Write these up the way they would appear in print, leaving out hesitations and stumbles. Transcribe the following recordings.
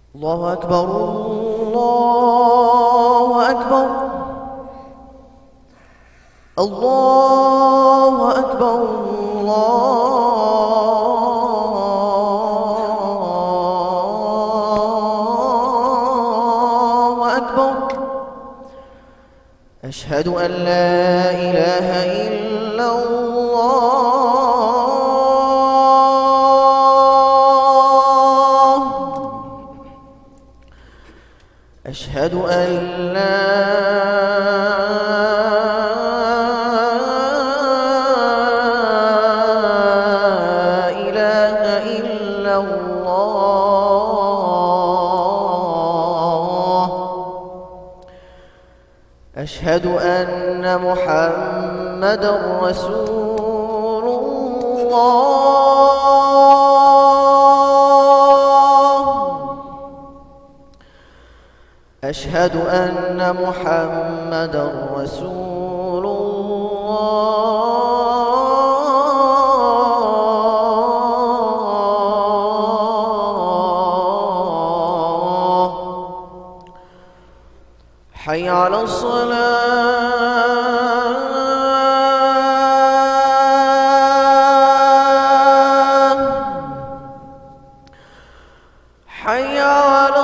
الله أكبر الله أكبر الله أكبر الله أكبر. أشهد أن لا إله إلا الله. أشهد أن لا إله إلا الله. أشهد أن محمدًا رسول الله. أشهد أن محمدًا رسول الله. حي على الصلاة. حي على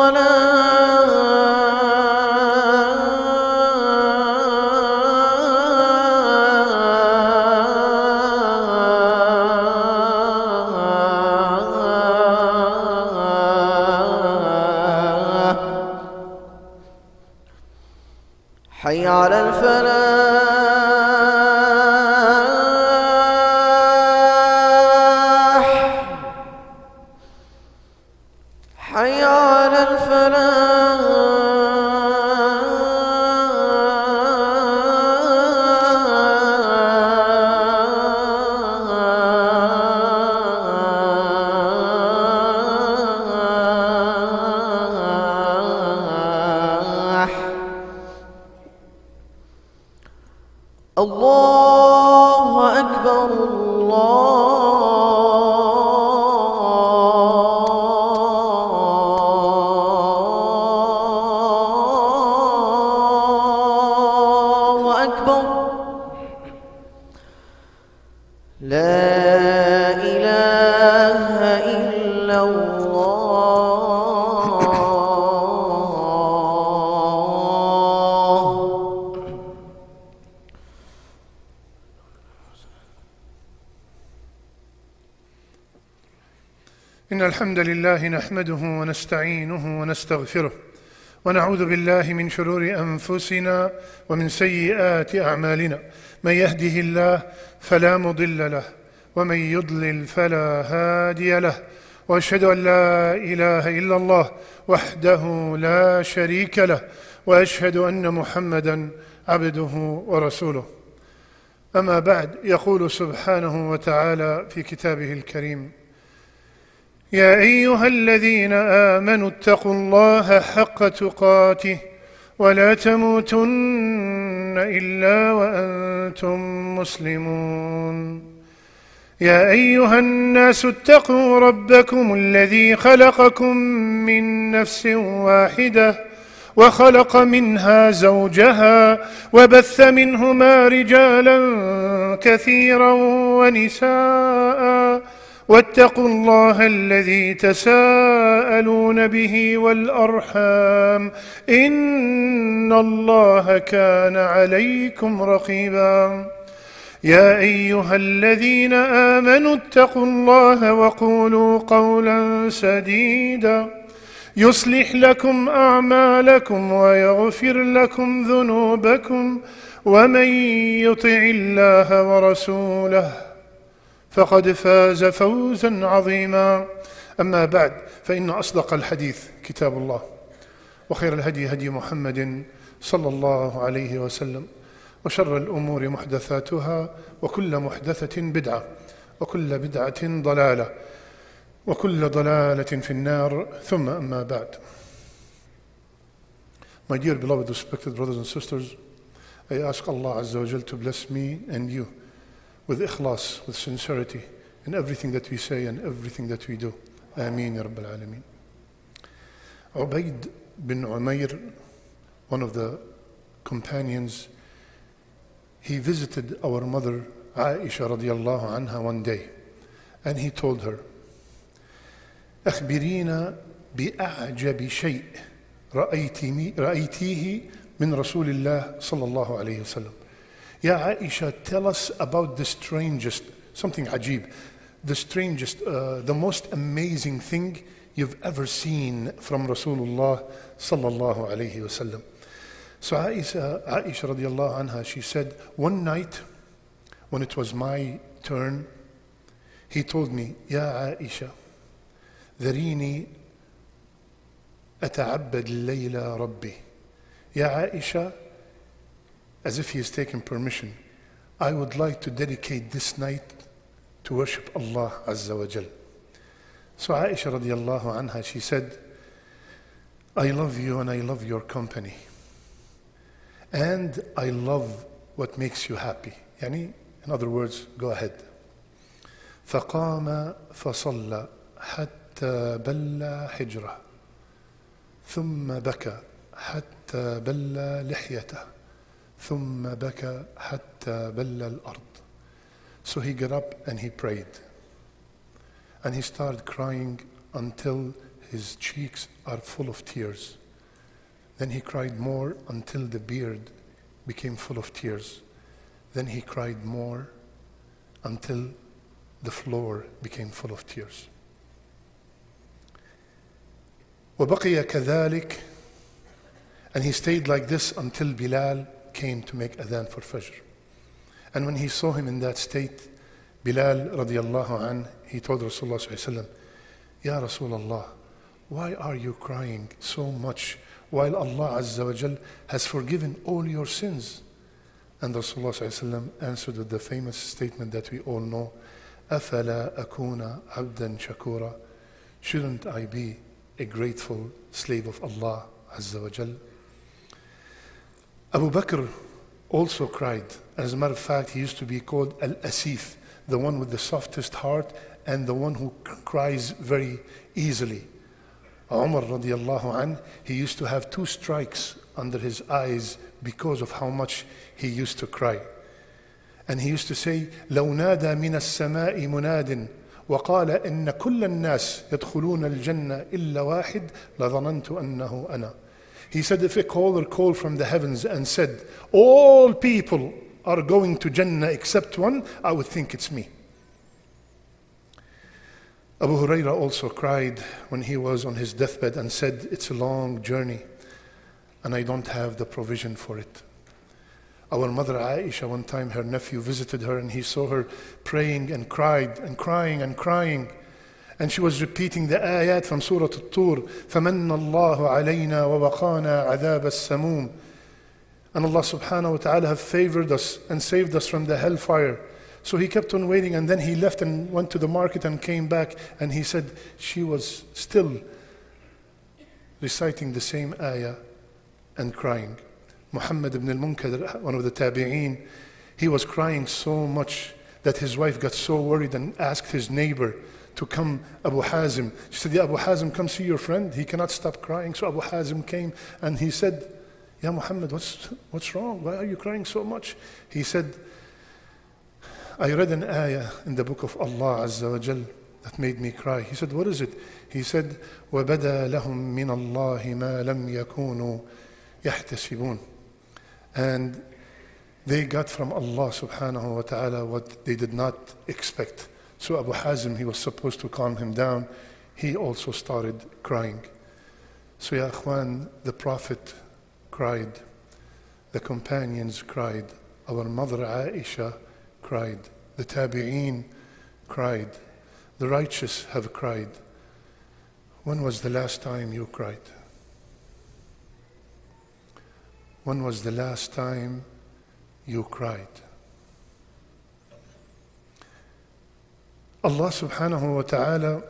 حي على الفلاح. حي على الفلاح. الله أكبر الله أكبر. لا إله إلا الله. إن الحمد لله نحمده ونستعينه ونستغفره ونعوذ بالله من شرور أنفسنا ومن سيئات أعمالنا. من يهده الله فلا مضل له ومن يضلل فلا هادي له، وأشهد أن لا إله إلا الله وحده لا شريك له، وأشهد أن محمدًا عبده ورسوله. أما بعد، يقول سبحانه وتعالى في كتابه الكريم: يا أيها الذين آمنوا اتقوا الله حق تقاته ولا تموتن إلا وأنتم مسلمون. يا أيها الناس اتقوا ربكم الذي خلقكم من نفس واحدة وخلق منها زوجها وبث منهما رجالا كثيرا ونساء، واتقوا الله الذي تساءلون به والأرحام إن الله كان عليكم رقيبا. يا أيها الذين آمنوا اتقوا الله وقولوا قولا سديدا يصلح لكم أعمالكم ويغفر لكم ذنوبكم، ومن يطع الله ورسوله فقد فاز فوزا عظيما. أما بعد، فإن أصدق الحديث كتاب الله، وخير الهدي هدي محمد صلى الله عليه وسلم، وشر الأمور محدثاتها، وكل محدثة بدعة، وكل بدعة ضلالة، وكل ضلالة في النار. ثم أما بعد. My dear beloved respected brothers and sisters, I ask Allah Azza wa Jal to bless me and you with ikhlas, with sincerity in everything that we say and everything that we do. Ameen ya Rabbil Alameen. Ubayd bin Umayr, one of the companions, he visited our mother Aisha radiallahu anha one day, and he told her, أخبرينا بأعجب شيء رأيتيه من رسول الله صلى الله عليه وسلم. Ya Aisha, tell us about the strangest, something ajib, the strangest, the most amazing thing you've ever seen from Rasulullah sallallahu alayhi wasallam. So Aisha radiallahu anha, she said, one night when it was my turn, he told me, Ya Aisha, ذريني أتعبد الليلة ربي. Ya Aisha, as if he is taking permission, I would like to dedicate this night to worship Allah Azza wa Jal. So Aisha radiallahu anha, she said, I love you and I love your company. And I love what makes you happy. Yani, in other words, go ahead. فقام فصلى حتى بلى حجره ثم بكى حتى بلى لحيته ثم بكى حتى بلى الأرض. So he got up and he prayed. And he started crying until his cheeks are full of tears. Then he cried more until the beard became full of tears. Then he cried more until the floor became full of tears. وبقي كذلك, and he stayed like this until Bilal came to make adhan for Fajr. And when he saw him in that state, Bilal radiallahu anh, he told Rasulullah sallallahu alaihi wasallam, Ya Rasulullah, why are you crying so much while Allah Azza wa Jal has forgiven all your sins? And Rasulullah sallallahu alaihi wasallam answered with the famous statement that we all know, أَفَلَا أَكُونَ عَبْدًا شَكُورًا. Shouldn't I be a grateful slave of Allah Azza wa Jal? Abu Bakr also cried. As a matter of fact, he used to be called Al-Asif, the one with the softest heart and the one who cries very easily. Umar radiallahu anh, he used to have 2 strikes under his eyes because of how much he used to cry. And he used to say, لو نادى من السماء مناد وقال إن كل الناس يدخلون الجنة إلا واحد لظننت أنه أنا. He said, if a caller called from the heavens and said, all people are going to Jannah except one, I would think it's me. Abu Hurairah also cried when he was on his deathbed and said, it's a long journey and I don't have the provision for it. Our mother Aisha, one time her nephew visited her and he saw her praying and cried and crying and crying. And she was repeating the ayat from Surah At-Tur, فَمَنَّ اللَّهُ عَلَيْنَا وَوَقَانَا عَذَابَ السَّمُومِ. And Allah subhanahu wa ta'ala have favored us and saved us from the hellfire. So he kept on waiting and then he left and went to the market and came back and he said she was still reciting the same ayah and crying. Muhammad ibn al-Munkadir, one of the tabi'een, he was crying so much that his wife got so worried and asked his neighbor to come, Abu Hazim. She said, Ya Abu Hazim, come see your friend. He cannot stop crying. So Abu Hazim came and he said, Ya Muhammad, what's wrong? Why are you crying so much? He said, I read an ayah in the book of Allah Azza wa Jal that made me cry. He said, what is it? He said, وَبَدَى لَهُم مِّنَ اللَّهِ مَا لَمْ يَكُونُوا يَحْتَسِبُونَ. And they got from Allah subhanahu wa ta'ala what they did not expect. So Abu Hazim, he was supposed to calm him down. He also started crying. So ya akhwan, the Prophet cried. The companions cried. Our mother Aisha cried. The tabi'een cried. The righteous have cried. When was the last time you cried? When was the last time you cried? Allah subhanahu wa ta'ala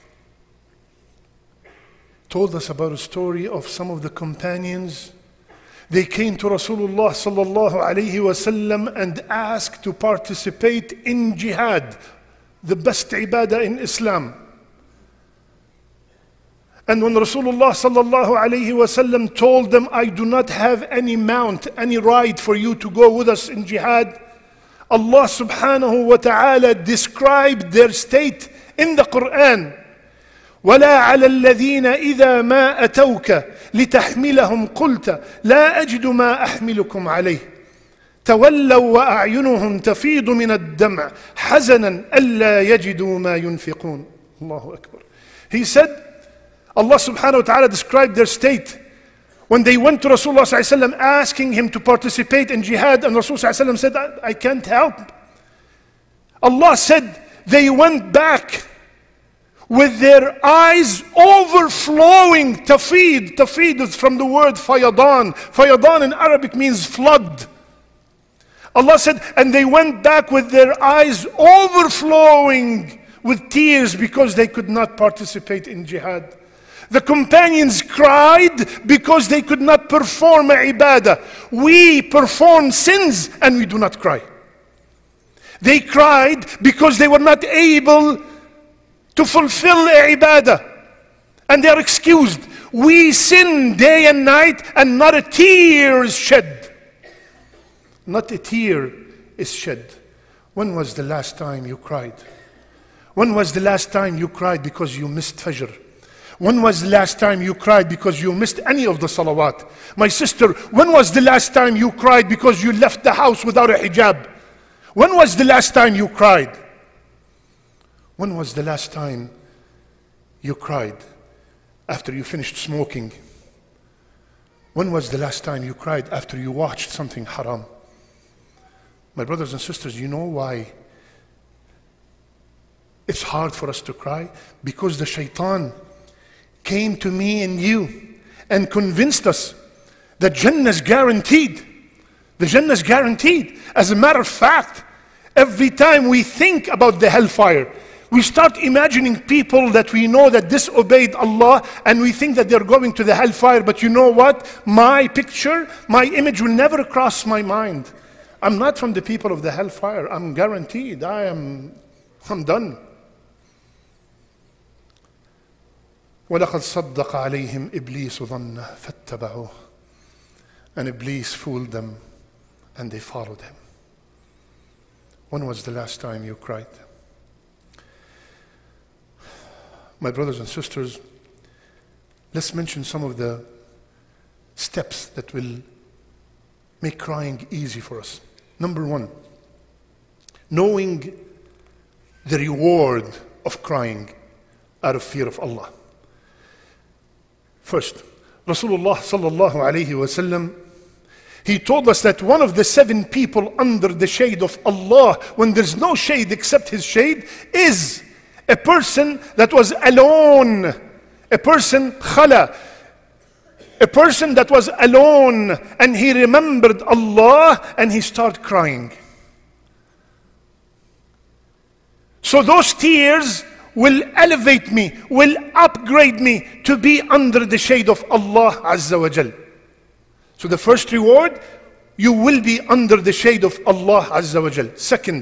told us about a story of some of the companions. They came to Rasulullah sallallahu alayhi wa sallam and asked to participate in jihad, the best ibadah in Islam. And when Rasulullah sallallahu alayhi wasallam told them, I do not have any mount, any ride for you to go with us in jihad, Allah subhanahu wa ta'ala described their state in the Quran. ولا على الذين إذا ما أتوك لتحملهم قلت لا أجد ما أحملكم عليه تولوا وأعينهم تفيض من الدمع حزنا ألا يجدوا ما ينفقون. Allahu Akbar. He said, Allah subhanahu wa ta'ala described their state when they went to Rasulullah sallallahu alaihi wasallam asking him to participate in jihad, and Rasulullah sallallahu alaihi wasallam said, I can't help. Allah said they went back with their eyes overflowing. Tafid is from the word fayadan. Fayadan in Arabic means flood. Allah said, and they went back with their eyes overflowing with tears because they could not participate in jihad. The companions cried because they could not perform ibadah. We perform sins and we do not cry. They cried because they were not able to fulfill ibadah, and they are excused. We sin day and night and not a tear is shed. Not a tear is shed. When was the last time you cried? When was the last time you cried because you missed Fajr? When was the last time you cried because you missed any of the salawat? My sister, when was the last time you cried because you left the house without a hijab? When was the last time you cried? When was the last time you cried after you finished smoking? When was the last time you cried after you watched something haram? My brothers and sisters, you know why it's hard for us to cry? Because the shaitan came to me and you and convinced us that Jannah is guaranteed. The Jannah is guaranteed. As a matter of fact, every time we think about the hellfire, we start imagining people that we know that disobeyed Allah, and we think that they're going to the hellfire. But you know what? My picture, my image will never cross my mind. I'm not from the people of the hellfire. I'm guaranteed. I'm done. وَلَقَدْ صَدَّقَ عَلَيْهِمْ إِبْلِيسُ ظَنَّهُ فَاتَّبَعُوهُ. And Iblis fooled them and they followed him. When was the last time you cried? My brothers and sisters, let's mention some of the steps that will make crying easy for us. Number one, knowing the reward of crying out of fear of Allah. First, Rasulullah sallallahu alayhi wasallam, he told us that one of the 7 people under the shade of Allah, when there's no shade except His shade, is a person that was alone, a person khala, a person that was alone, and he remembered Allah and he started crying. So those tears will elevate me, will upgrade me to be under the shade of Allah Azza wa Jal. So the first reward, you will be under the shade of Allah Azza wa Jal. Second,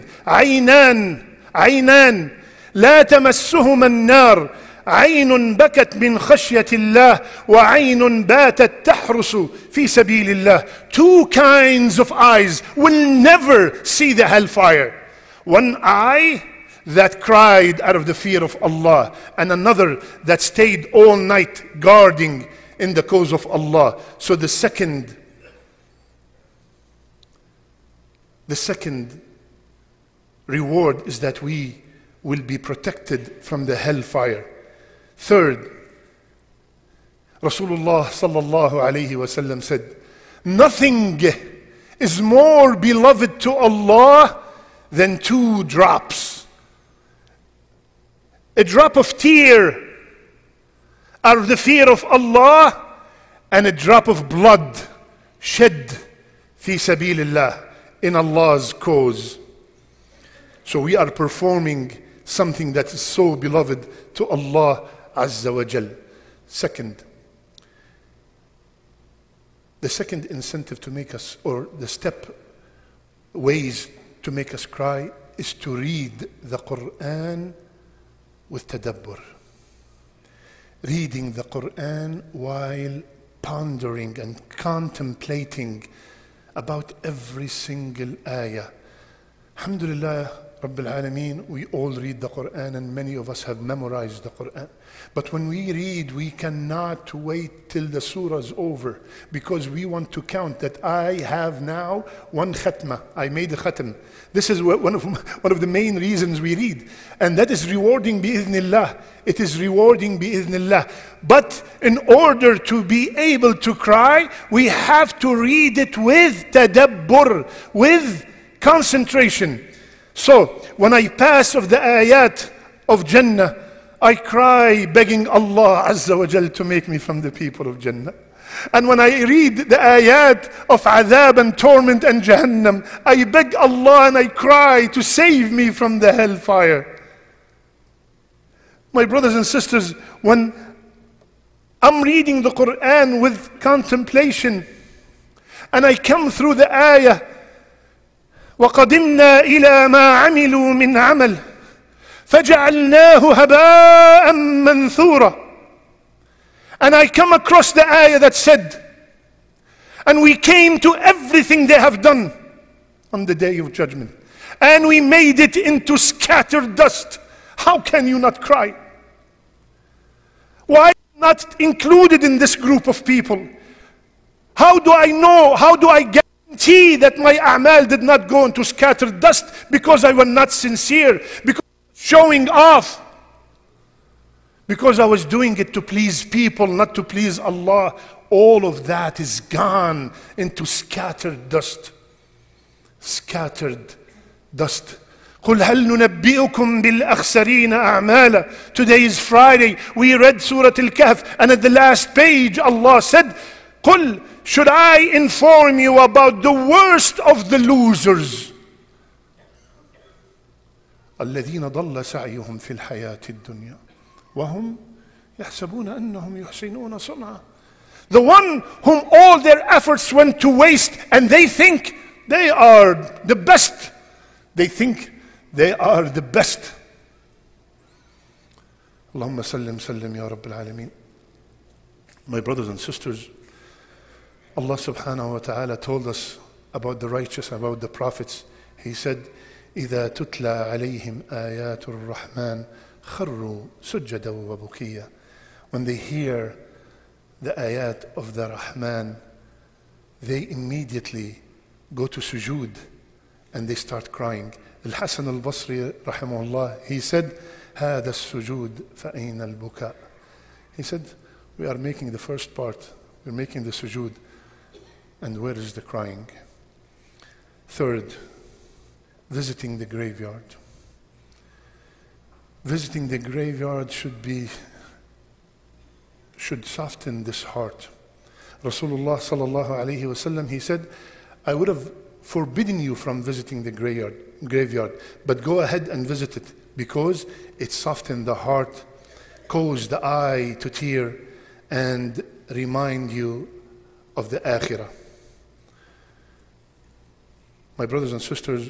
عينان لا تمسهما النار عين بكت من خشية الله وعين باتت تحرس في سبيل الله. 2 kinds of eyes will never see the hellfire. One eye that cried out of the fear of Allah, and another that stayed all night guarding in the cause of Allah. So the second reward is that we will be protected from the hellfire. Third, Rasulullah sallallahu alayhi wasallam said, nothing is more beloved to Allah than 2 drops. A drop of tear out of the fear of Allah, and a drop of blood shed fi sabilillah, in Allah's cause. So we are performing something that is so beloved to Allah Azza wa Jal. Second, the second incentive to make us, or the ways to make us cry, is to read the Quran with tadabbur. reading the Quran while pondering and contemplating about every single ayah. Alhamdulillah, Rabbil Alameen, we all read the Quran and many of us have memorized the Quran. But when we read, we cannot wait till the surah is over because we want to count that I have now one khatma. I made a khatm. This is one of the main reasons we read. And that is rewarding bi'idhnillah. It is rewarding bi'idhnillah. But in order to be able to cry, we have to read it with tadabbur, with concentration. So when I pass of the ayat of Jannah, I cry begging Allah Azza wa Jal to make me from the people of Jannah. And when I read the ayat of adhab and torment and Jahannam, I beg Allah and I cry to save me from the hellfire. My brothers and sisters, when I'm reading the Quran with contemplation and I come through the ayah, وَقَدِمْنَا إِلَى مَا عَمِلُوا مِنْ عَمَلٍ فَجَعَلْنَاهُ هَبَاءً مَنْثُورًا. And I come across the ayah that said, and we came to everything they have done on the day of judgment, and we made it into scattered dust. How can you not cry? Why not included in this group of people? How do I know? How do I guarantee that my a'mal did not go into scattered dust because I was not sincere, because showing off, because I was doing it to please people, not to please Allah? All of that is gone into scattered dust. Scattered dust. قُلْ هَلْ نُنَبِّئُكُمْ بِالْأَخْسَرِينَ أَعْمَالًا. Today is Friday. We read Surah Al-Kahf, and at the last page Allah said, قُلْ, should I inform you about the worst of the losers? الَّذِينَ ضَلَّ سَعْيُهُمْ فِي الْحَيَاةِ الدُّنْيَا وَهُمْ يَحْسَبُونَ أَنَّهُمْ يُحْسِنُونَ صُنْعًا. The one whom all their efforts went to waste, and they think they are the best. They think they are the best. Allahumma sallim sallim ya Rabbil Alameen. My brothers and sisters, Allah subhanahu wa ta'ala told us about the righteous, about the prophets. He said, إِذَا تُتْلَى عَلَيْهِمْ آيَاتُ الرَّحْمَنِ خَرُّوا سُجَّدًا وَبُكِيًّا. When they hear the ayat of the Rahman, they immediately go to sujood and they start crying. Al-Hasan al-Basri rahimahullah, he said, هَذَا السُّجُود فَأَيْنَ الْبُكَاء. He said, we are making the first part, we're making the sujood, and where is the crying? Third, visiting the graveyard. Visiting the graveyard should soften this heart. Rasulullah sallallahu alayhi wasallam, he said, I would have forbidden you from visiting the graveyard, but go ahead and visit it because it softened the heart, caused the eye to tear, and remind you of the akhirah. My brothers and sisters,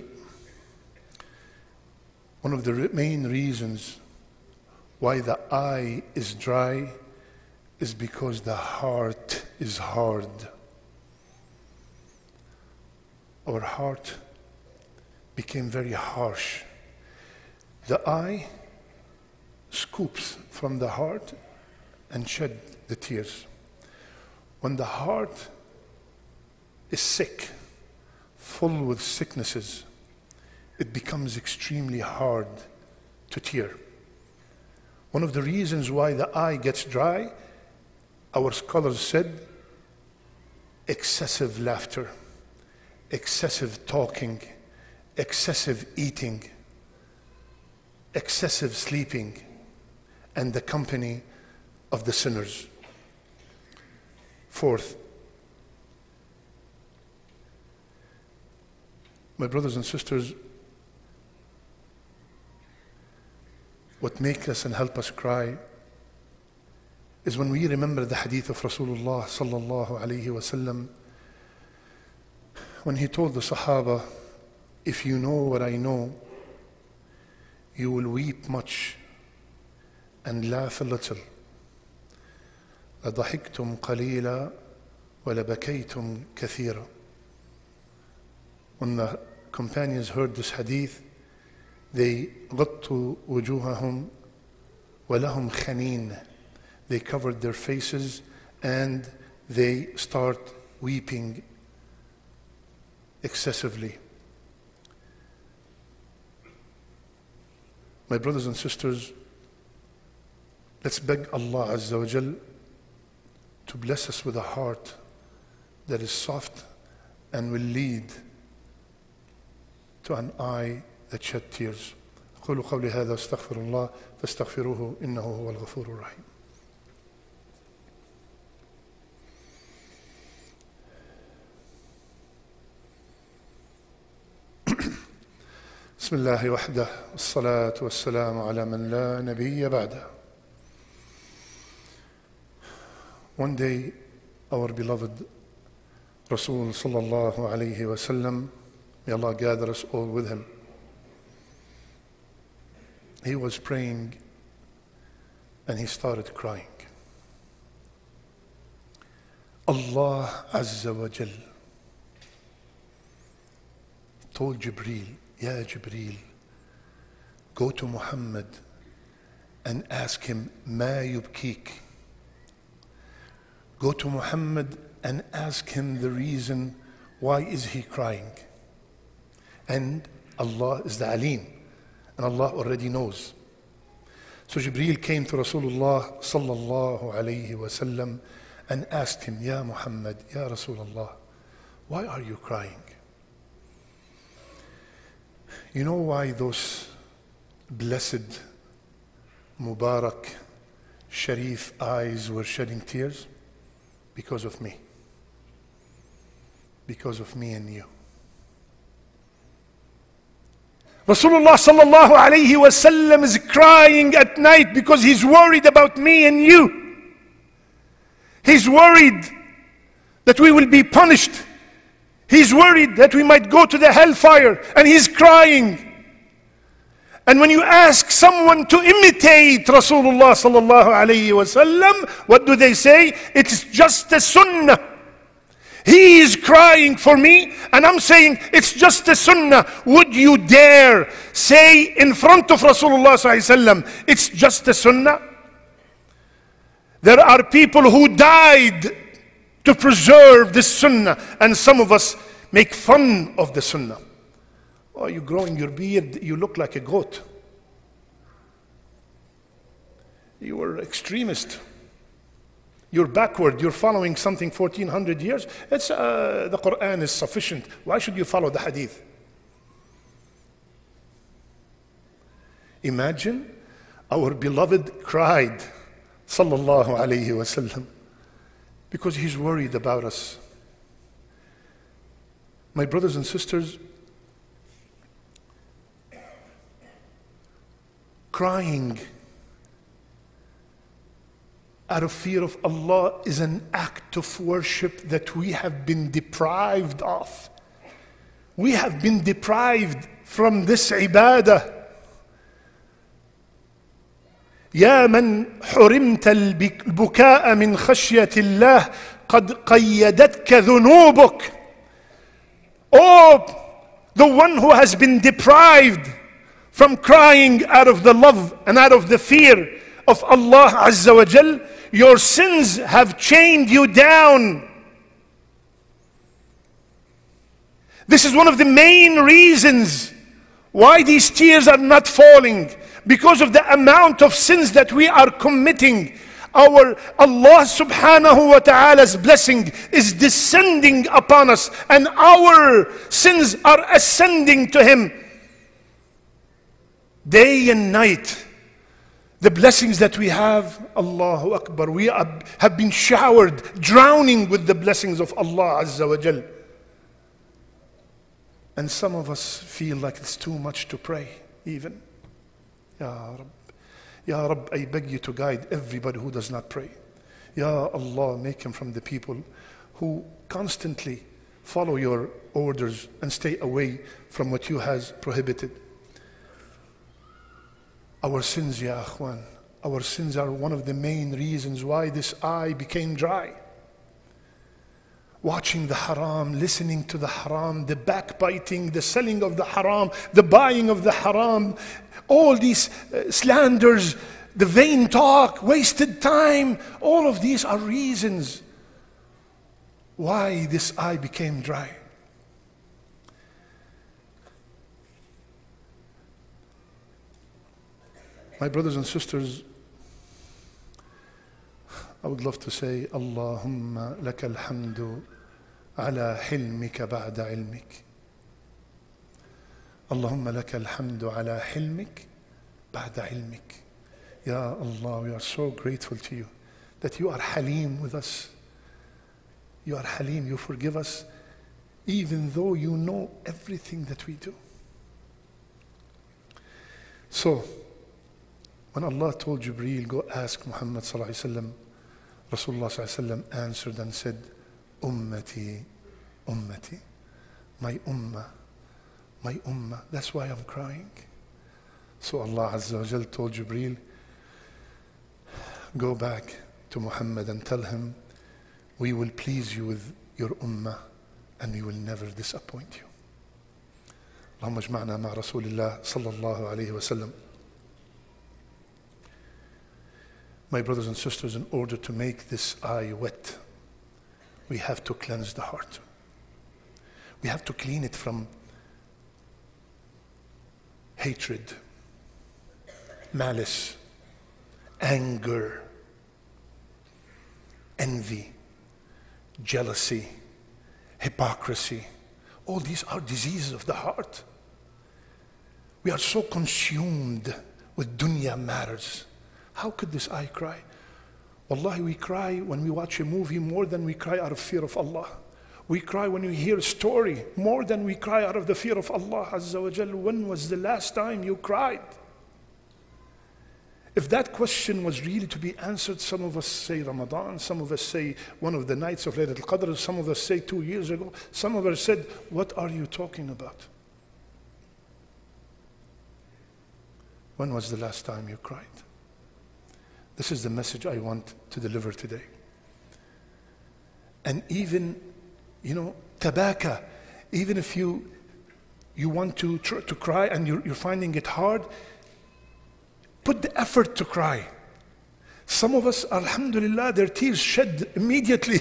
one of the main reasons why the eye is dry is because the heart is hard. Our heart became very harsh. The eye scoops from the heart and shed the tears. When the heart is sick, full with sicknesses, it becomes extremely hard to tear. One of the reasons why the eye gets dry, our scholars said, excessive laughter, excessive talking, excessive eating, excessive sleeping, and the company of the sinners. Fourth, my brothers and sisters, what makes us and help us cry is when we remember the hadith of Rasulullah sallallahu alayhi wasallam, when he told the Sahaba, if you know what I know, you will weep much and laugh a little. لضحكتم قليلا ولبكيتم كثيرا. When the companions heard this hadith, they غطوا وجوههم ولهم خنين. They covered their faces and they start weeping excessively. My brothers and sisters, let's beg Allah Azza wa Jal to bless us with a heart that is soft and will lead to an eye that shed tears. أقول قولي هذا استغفر الله فاستغفروه إنه هو الغفور الرحيم. بسم الله وحده والصلاة والسلام على من لا نبي بعده. One day, our beloved Rasul sallallahu alayhi wa sallam, may Allah gather us all with him, he was praying and he started crying. Allah Azza wa Jal told Jibreel, Ya Jibreel, go to Muhammad and ask him, Ma yubkik. Go to Muhammad and ask him the reason why is he crying. And Allah is the Alim, and Allah already knows. So Jibreel came to Rasulullah sallallahu alayhi wa sallam and asked him, Ya Muhammad, Ya Rasulullah, why are you crying? You know why those blessed, Mubarak, Sharif eyes were shedding tears? Because of me. Because of me and you. Rasulullah sallallahu alayhi wa sallam is crying at night because he's worried about me and you. He's worried that we will be punished. He's worried that we might go to the hellfire, and he's crying. And when you ask someone to imitate Rasulullah sallallahu alayhi wa sallam, what do they say? It's just a sunnah. He is crying for me, and I'm saying it's just a sunnah. Would you dare say in front of Rasulullah sallallahu alayhi wa sallam, it's just a sunnah? There are people who died to preserve this sunnah, and some of us make fun of the sunnah. Oh, you're growing your beard, you look like a goat. You are extremist. You're backward, you're following something 1400 years. It's the Quran is sufficient. Why should you follow the hadith? Imagine our beloved cried, sallallahu alayhi wasallam, because he's worried about us. My brothers and sisters, crying out of fear of Allah is an act of worship that we have been deprived of. We have been deprived from this ibadah. يا من حرمت البكاء من خشية الله قد قيدتك ذنوبك. Oh, the one who has been deprived from crying out of the love and out of the fear of Allah Azza wa Jal, your sins have chained you down. This is one of the main reasons why these tears are not falling, because of the amount of sins that we are committing. Our Allah subhanahu wa ta'ala's blessing is descending upon us, and our sins are ascending to Him. Day and night, the blessings that we have, Allahu Akbar, we have been showered, drowning with the blessings of Allah Azza wa Jal. And some of us feel like it's too much to pray, even. Ya Rabb, Ya Rabb, I beg you to guide everybody who does not pray. Ya Allah, make him from the people who constantly follow your orders and stay away from what you has prohibited. Our sins, Ya Akhwan, Our sins are one of the main reasons why this eye became dry. Watching the haram, listening to the haram, the backbiting, the selling of the haram, the buying of the haram, all these slanders, the vain talk, wasted time, all of these are reasons why this eye became dry. My brothers and sisters, I would love to say, Allahumma laka alhamdu ala hilmika ba'da ilmik. Allahumma laka alhamdu ala hilmik ba'da ilmik. Ya Allah, we are so grateful to you that you are Halim with us. You are Halim, you forgive us even though you know everything that we do. So, when Allah told Jibreel, go ask Muhammad sallallahu alayhi wa sallam, Rasulullah sallallahu alayhi wa sallam answered and said, Ummati, Ummati, my ummah, my ummah. That's why I'm crying. So Allah Azza wa Jal told Jibreel, go back to Muhammad and tell him, we will please you with your ummah and we will never disappoint you. اللهم اجمعنا مع رسول الله صلى الله عليه وسلم. My brothers and sisters, in order to make this eye wet, we have to cleanse the heart. We have to clean it from hatred, malice, anger, envy, jealousy, hypocrisy. All these are diseases of the heart. We are so consumed with dunya matters. How could this eye cry? Wallahi, we cry when we watch a movie more than we cry out of fear of Allah. We cry when we hear a story more than we cry out of the fear of Allah Azza wa Jal. When was the last time you cried? If that question was really to be answered, some of us say Ramadan, some of us say one of the nights of Laylatul Qadr, some of us say 2 years ago, some of us said, what are you talking about? When was the last time you cried? This is the message I want to deliver today. And even, tabaka, even if you want to cry and you're finding it hard, put the effort to cry. Some of us, alhamdulillah, their tears shed immediately.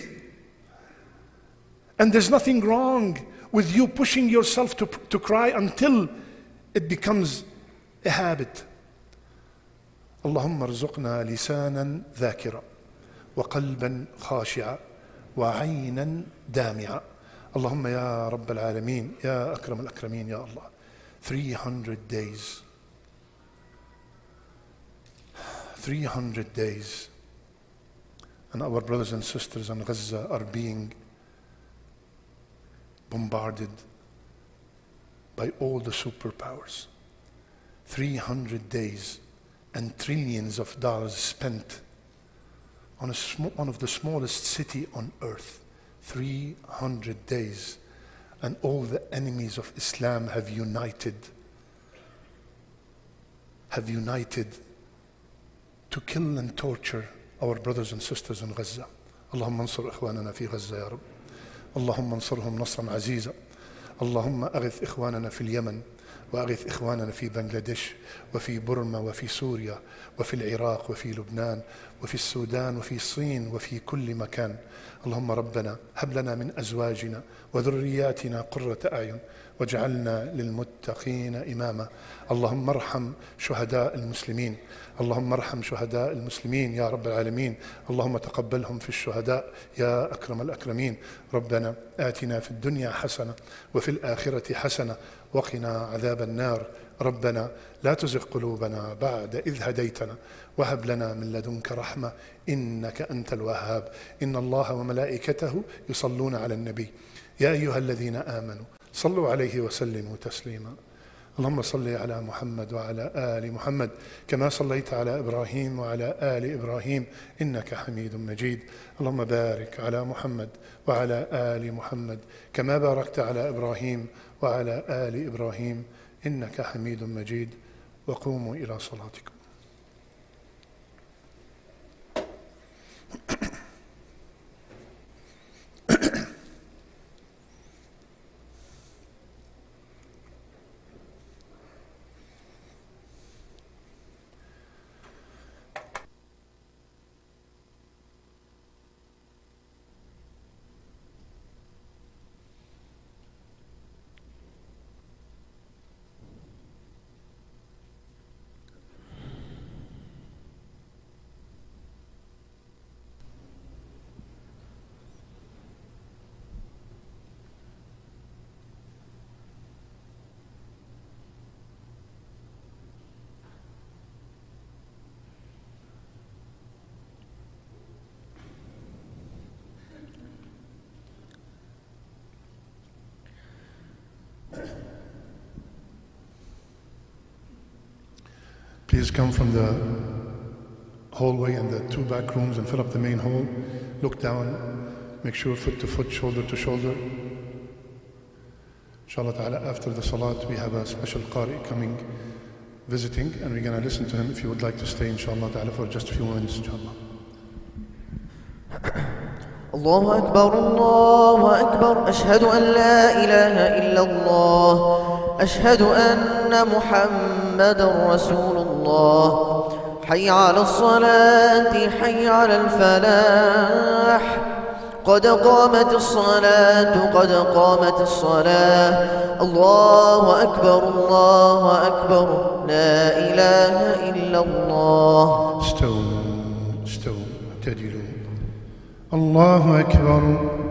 And there's nothing wrong with you pushing yourself to cry until it becomes a habit. اللهم ارزقنا لسانا ذاكرا وقلبا خاشعا وعينا دامعا. اللهم يا رب العالمين يا أكرم الأكرمين يا الله. 300 days. 300 days. And our brothers and sisters in Gaza are being bombarded by all the superpowers. 300 days. And trillions of dollars spent on one of the smallest city on earth. 300 days. And all the enemies of Islam have united to kill and torture our brothers and sisters in Gaza. اللهم انصر إخواننا في غزة يا رب. اللهم انصرهم نصرا عزيزا. اللهم أغث إخواننا في اليمن وأغث إخواننا في بنغلاديش وفي بورما وفي سوريا وفي العراق وفي لبنان وفي السودان وفي الصين وفي كل مكان. اللهم ربنا هب لنا من أزواجنا وذرياتنا قرة أعين واجعلنا للمتقين إماما. اللهم ارحم شهداء المسلمين. اللهم ارحم شهداء المسلمين يا رب العالمين. اللهم تقبلهم في الشهداء يا أكرم الأكرمين. ربنا آتنا في الدنيا حسنة وفي الآخرة حسنة وقنا عذاب النار. ربنا لا تزغ قلوبنا بعد إذ هديتنا وهب لنا من لدنك رحمة إنك أنت الوهاب. إن الله وملائكته يصلون على النبي يا أيها الذين آمنوا صلوا عليه وسلموا تسليما. اللهم صل على محمد وعلى آل محمد كما صليت على إبراهيم وعلى آل إبراهيم إنك حميد مجيد. اللهم بارك على محمد وعلى آل محمد كما باركت على إبراهيم وعلى آل إبراهيم إنك حميد مجيد. وقوموا إلى صلاتكم. please come from the hallway and the 2 back rooms and fill up the main hall. Look down, make sure foot to foot, shoulder to shoulder. Inshallah ta'ala, after the salat, we have a special qari coming, visiting, and we're going to listen to him if you would like to stay, inshallah ta'ala, for just a few minutes, inshallah. الله أكبر الله أكبر أشهد أن لا إله إلا الله أشهد أن محمدا رسول الله حي على الصلاة حي على الفلاح قد قامت الصلاة قد قامت الصلاة الله أكبر لا إله إلا الله استووا اعتدلوا. الله أكبر.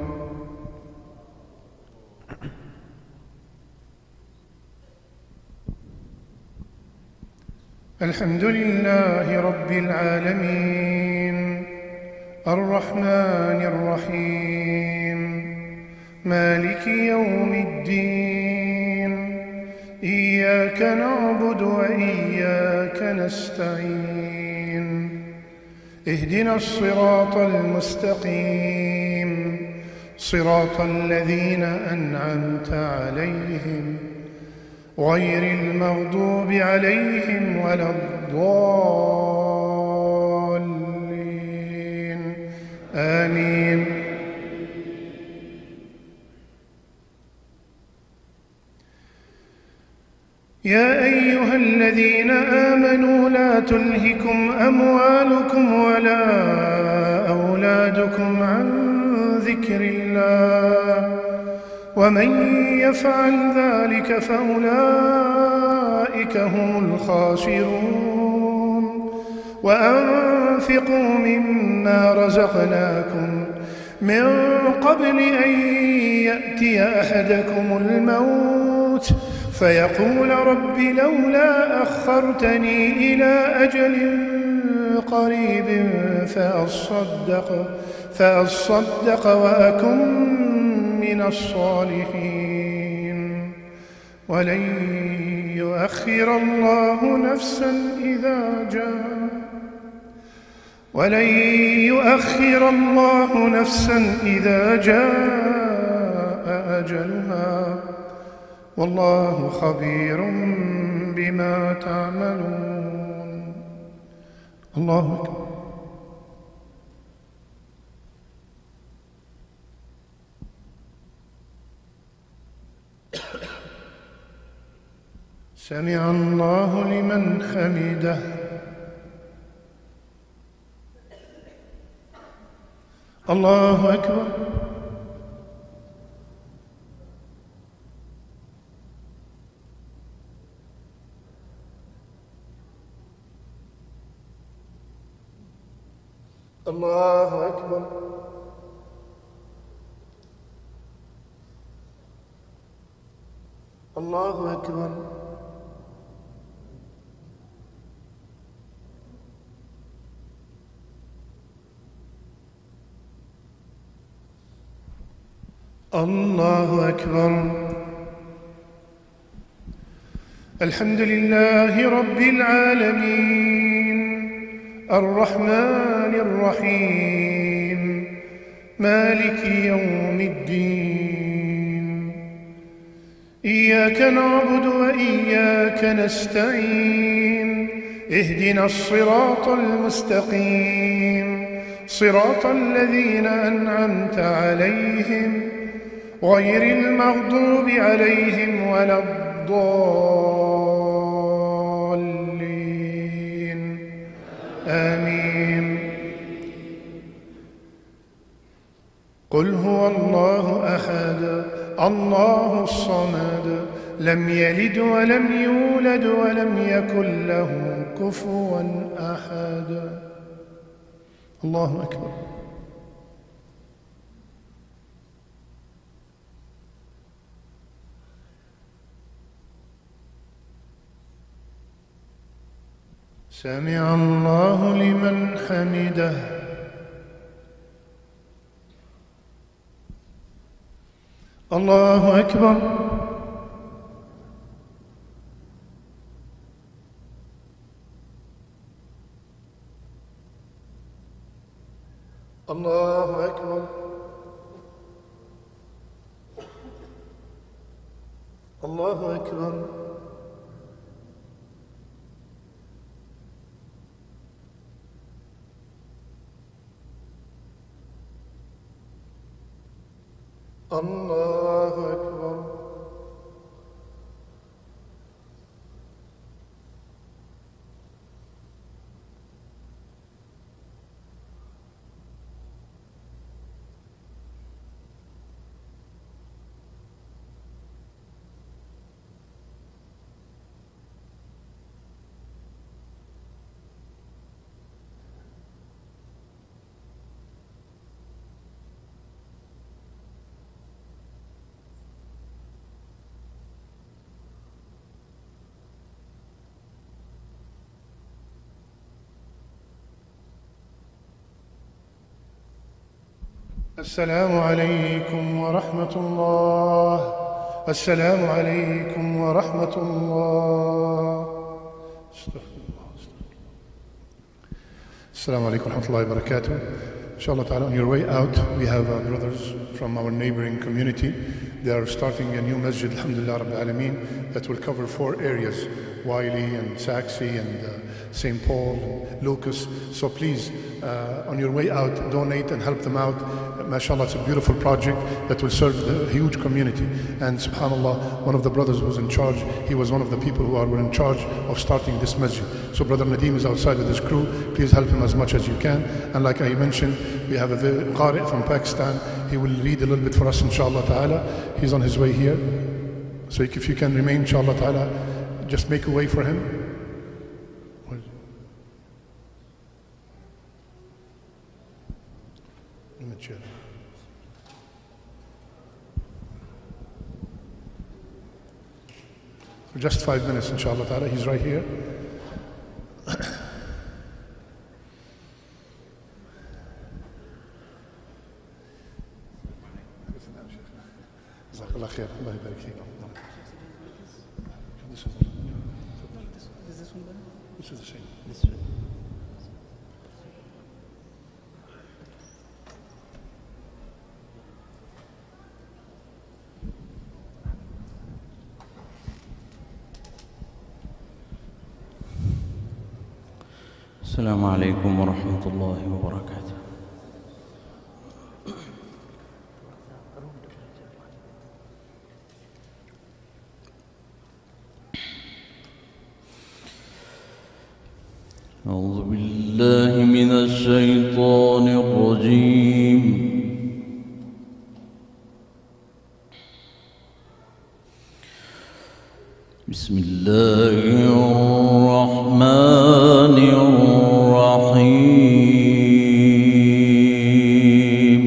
الحمد لله رب العالمين الرحمن الرحيم مالك يوم الدين إياك نعبد وإياك نستعين اهدنا الصراط المستقيم صراط الذين أنعمت عليهم غير المغضوب عليهم ولا الضالين آمين. يا أيها الذين آمنوا لا تلهكم أموالكم ولا أولادكم عن ذكر الله ومن يفعل ذلك فأولئك هم الخاسرون. وأنفقوا مما رزقناكم من قبل أن يأتي أحدكم الموت فيقول رب لولا أخرتني إلى أجل قريب فأصدق وأكن من الصالحين ولن يؤخر الله نفسا إذا جاء أجلها والله خبير بما تعملون. الله أكبر. سمع الله لمن حمده. الله أكبر. الله أكبر. الله أكبر. الله أكبر. الحمد لله رب العالمين الرحمن الرحيم مالك يوم الدين إياك نعبد وإياك نستعين اهدنا الصراط المستقيم صراط الذين أنعمت عليهم غير المغضوب عليهم ولا الضالين آمين. قل هو الله أحد الله الصمد لم يلد ولم يولد ولم يكن له كفوا أحد. الله أكبر. سمع الله لمن حمده. الله أكبر. الله أكبر. الله أكبر. الله أكبر. السلام عليكم ورحمة الله. السلام عليكم ورحمة الله. السلام عليكم ورحمة الله وبركاته. Inshallah ta'ala, on your way out, we have brothers from our neighboring community. They are starting a new masjid, alhamdulillah rabbil alameen, that will cover 4 areas: Wiley and Saxey and St. Paul and Lucas. So please, on your way out, donate and help them out. MashaAllah, it's a beautiful project that will serve the huge community. And subhanAllah, one of the brothers who was in charge, he was one of the people who were in charge of starting this masjid. So Brother Nadeem is outside with his crew. Please help him as much as you can. And like I mentioned, we have a Qari from Pakistan. He will read a little bit for us, inshallah ta'ala. He's on his way here. So if you can remain, inshallah ta'ala, just make a way for him. In the chair. For just 5 minutes, inshallah ta'ala. He's right here. جزاك الله خير. الله يبارك فيك. Is this one better? This is the same. This one. السلام عليكم ورحمة الله وبركاته. أعوذ بالله من الشيطان الرجيم. بسم الله الرحمن الرحيم.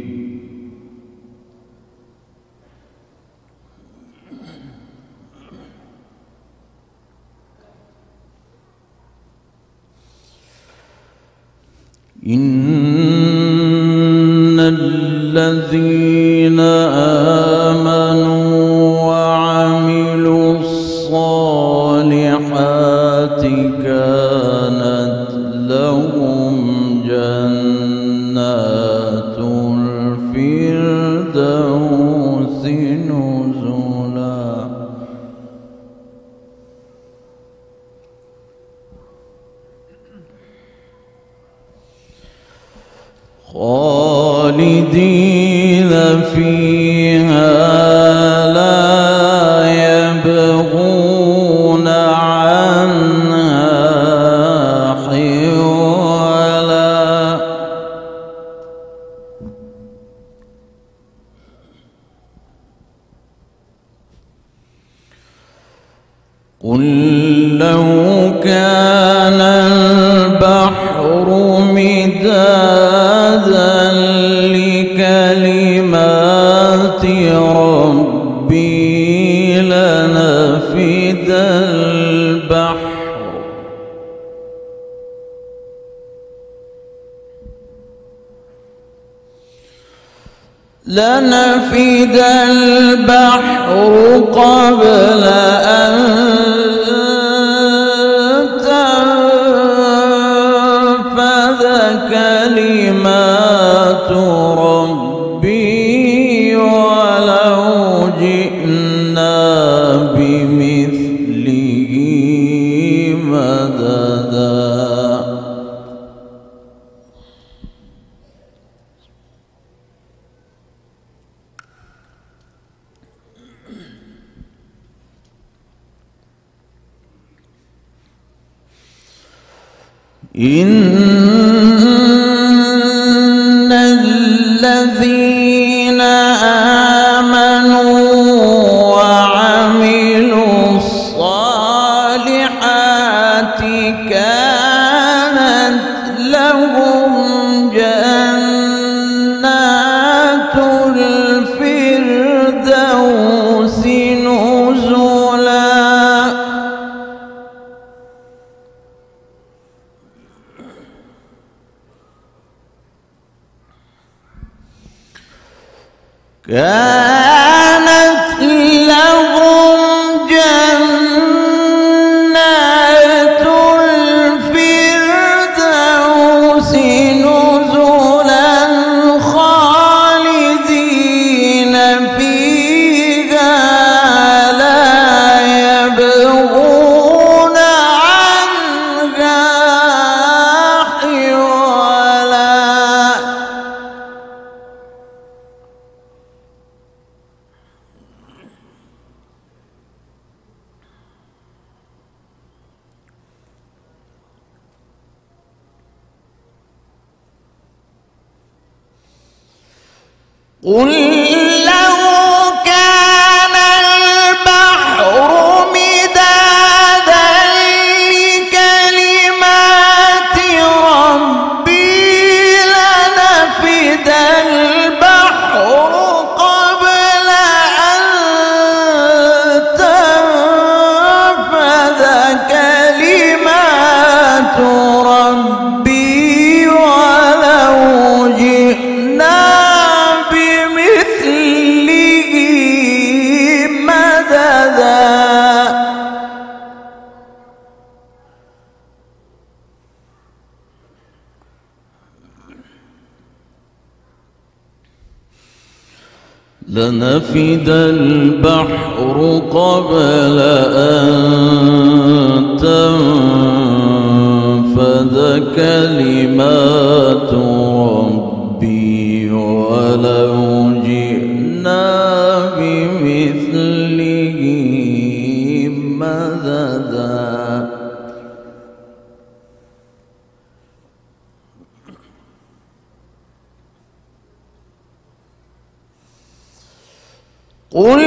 إن الذين آمنوا وعملوا الصالحات كانت لهم جنات الفردوس نزلا. خالدين فيها لا يبغون عنها حولا. قل لو كان البحر مدادا لكلمات ربي لنفد البحر قبل أن تنفذ كلمات ربي ولو جئنا بمثله مددا. إن الذين آمنوا وعملوا الصالحات كانت لهم جنات الفردوس نزلا. كانت لهم جنات الفردوس نزلا خالدين فيها لا يبغون عنها حولا. قل لو كان البحر مدادا لكلمات ربي لنفد البحر قبل أن تنفذ كلمات ربي ولو جئنا بمثله مددا. لنفد البحر قبل أن تنفذ كلمات ربي ولو جئنا بمثله مددا. قل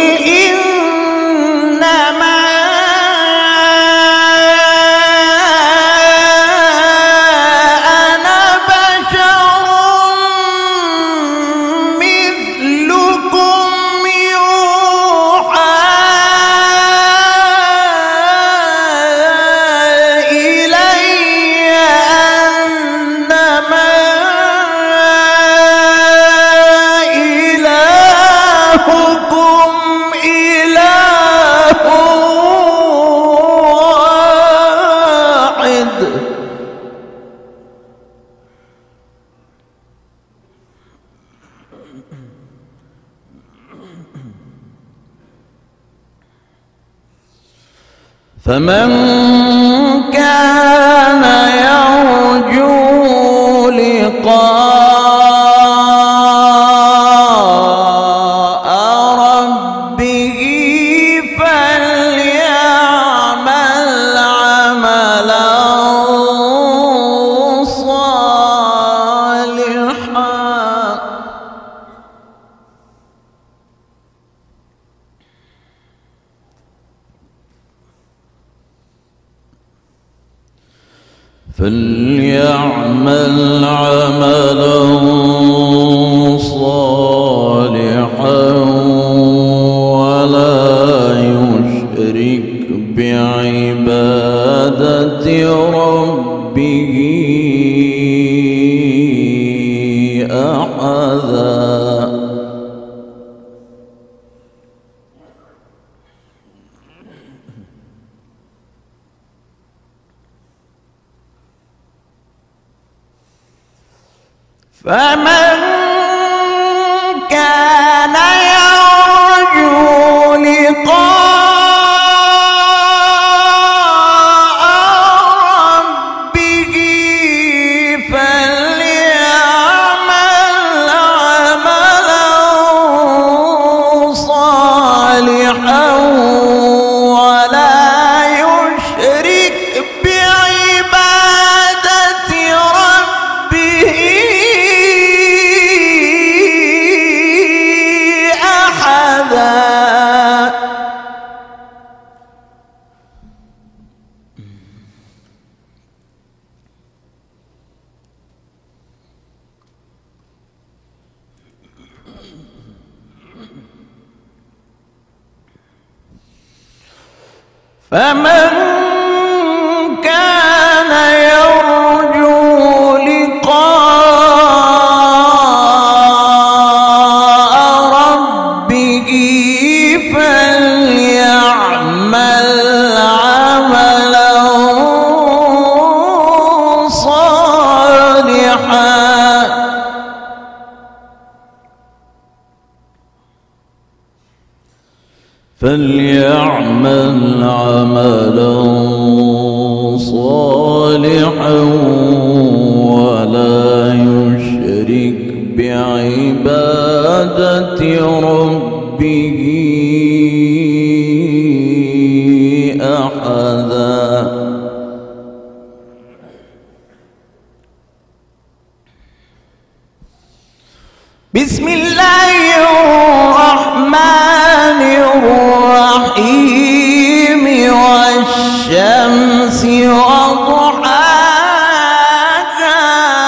إنما أنا بشر مثلكم يوحى إلي أنما إلهكم إله واحد. فمن كان يرجو لقاء ربه فليعمل عملا صالحا. فليعمل عملا صالحا ولا يشرك بعبادة ربه أحدا. فمن كان يرجو لقاء ربه فليعمل عملا صالحا ولا يشرك بعبادة ربه أحدا. فمن كان يرجو لقاء ربه فليعمل عملا صالحا ولا يشرك بعبادة ربه أحدا. بسم الله الرحمن الرحيم والشمس وضحاها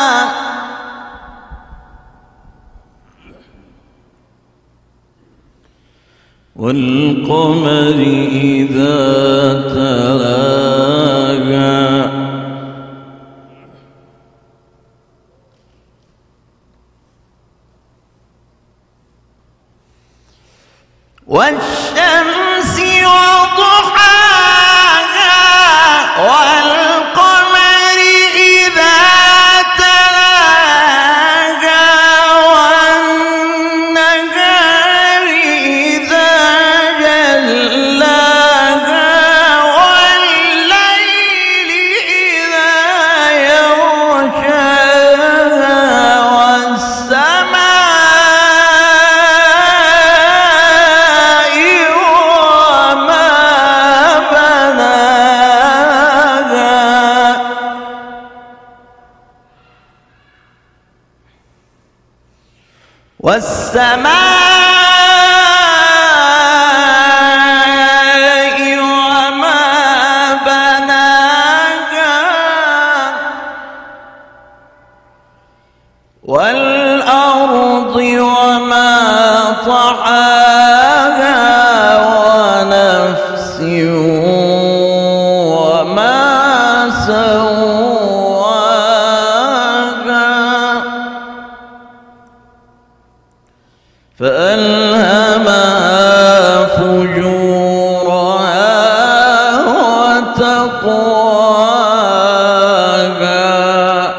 والقمر إذا تلاها والشمس وضحاها والقمر إذا تلاها والنهار إذا جلاها والليل إذا يغشاها والسماء وما بناها والأرض وما طحاها ونفس وما سواها فألهمها فجورها وتقواها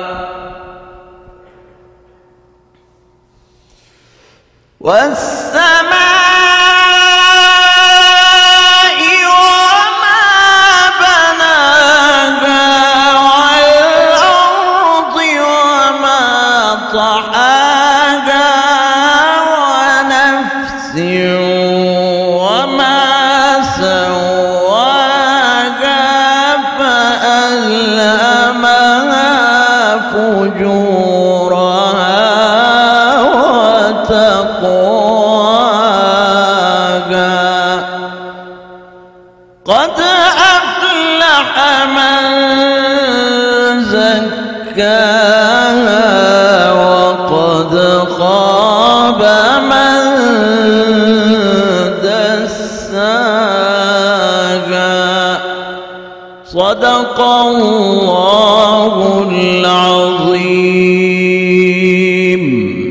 والسماء وما بناها والأرض وما طحاها وما سواها فألهمها فجورها وتقواها قد أفلح من زكاها وقد خاب من صدق الله العظيم.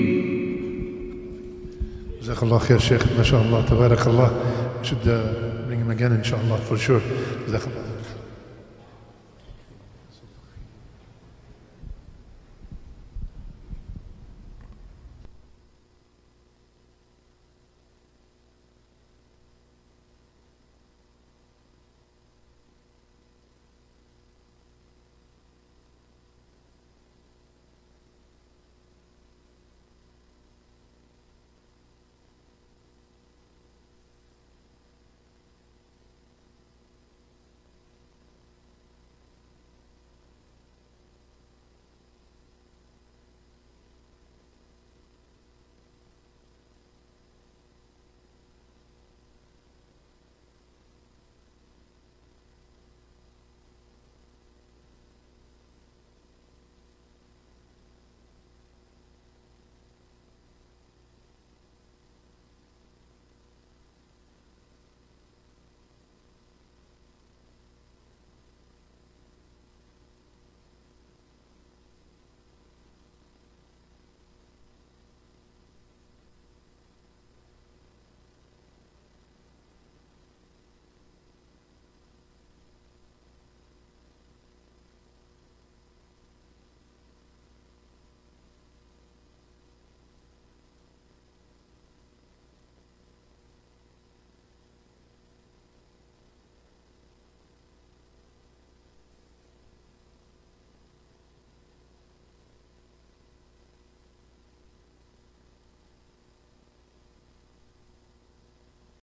جزاك الله خير شيخ، ما شاء الله تبارك الله. We should bring him again inshallah for sure. جزاك الله.